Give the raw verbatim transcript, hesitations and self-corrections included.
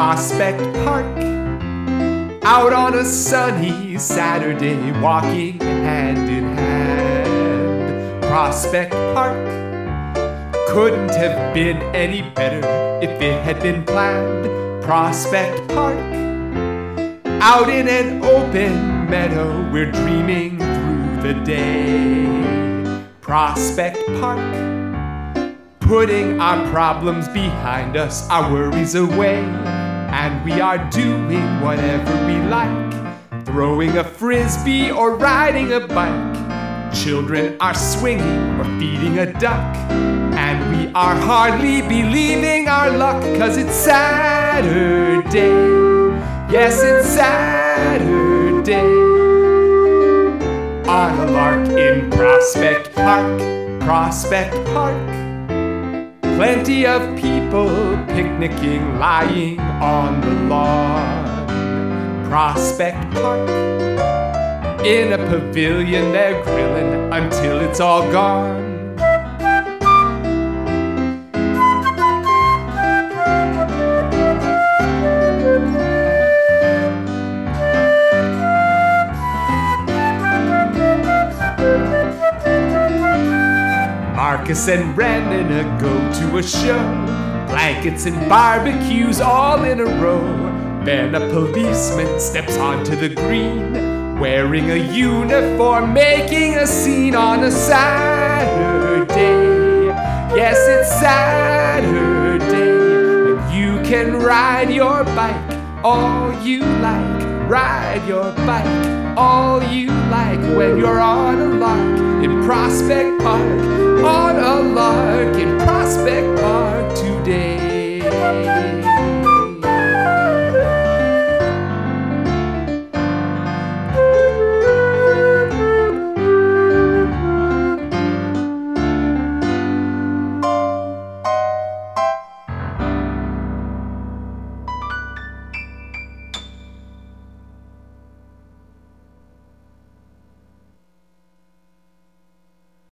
Prospect Park. Out on a sunny Saturday, walking hand in hand. Prospect Park couldn't have been any better if it had been planned. Prospect Park. Out in an open meadow, we're dreaming through the day. Prospect Park. Putting our problems behind us, our worries away. And we are doing whatever we like, throwing a frisbee or riding a bike. Children are swinging or feeding a duck. And we are hardly believing our luck, 'cause it's Saturday. Yes, it's Saturday. On a lark in Prospect Park. Prospect Park. Plenty of people picnicking, lying on the lawn. Prospect Park. In a pavilion they're grilling until it's all gone. Marcus and Brandon go to a show. Blankets and barbecues all in a row. Then a policeman steps onto the green, wearing a uniform, making a scene on a Saturday. Yes, it's Saturday. And you can ride your bike all you like. Ride your bike all you like when you're on a lark in Prospect Park. On a lark in Prospect Park today.